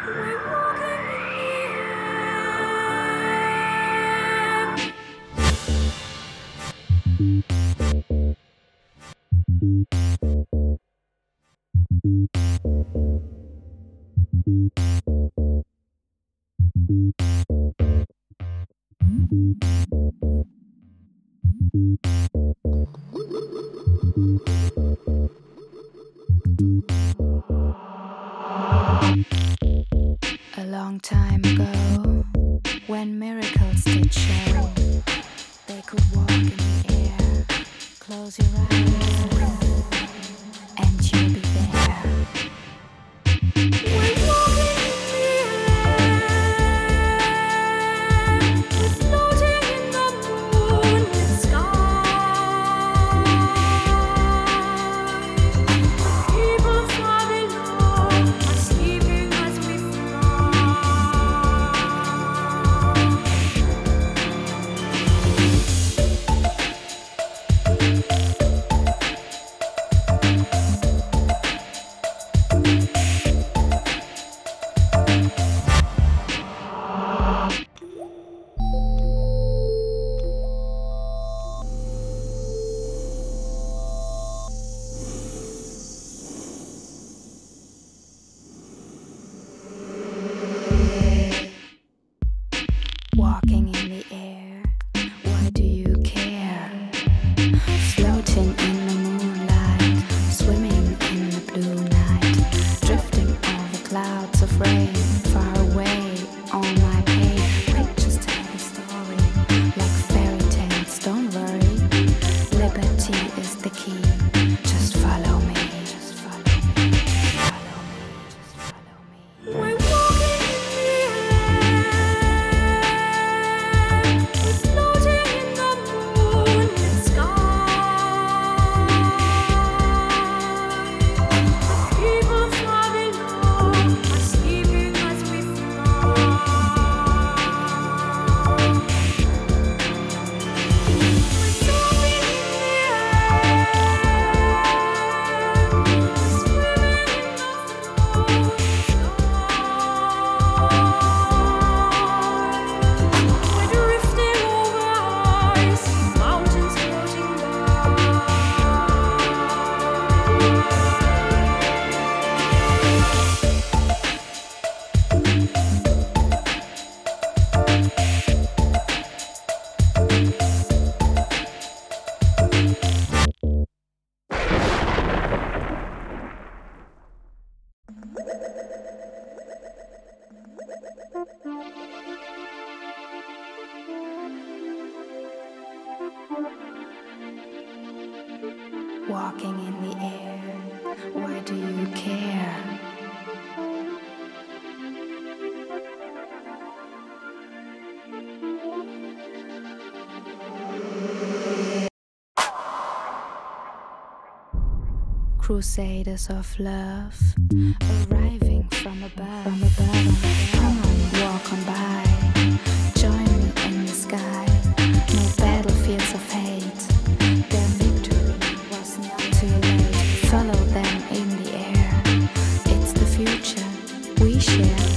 A long time ago, when miracles did show, they could walk in the air. Close your eyes, and you'll be there. We're walking in the air, we're floating in the moonlit sky. People far below are sleeping as we fly. Walking in the air, why do you care? Floating in the moonlight, swimming in the blue night, drifting over clouds of rain, far away, all my pain. Pictures tell the story, like fairy tales, don't worry. Liberty is the key, just follow me. Just follow me, just follow me, just follow me. We're walking in the air, we're floating in the moonlit sky. People far below are sleeping as we fly. We're soaring in the air, swimming in the floating sky. We're drifting over ice, mountains floating by. Walking in the air, why do you care? Crusaders of love, arriving from above. Come on, walk on by, join me in the sky. No battlefields of hate, their victory was not too late. Follow them in the air, it's the future we share.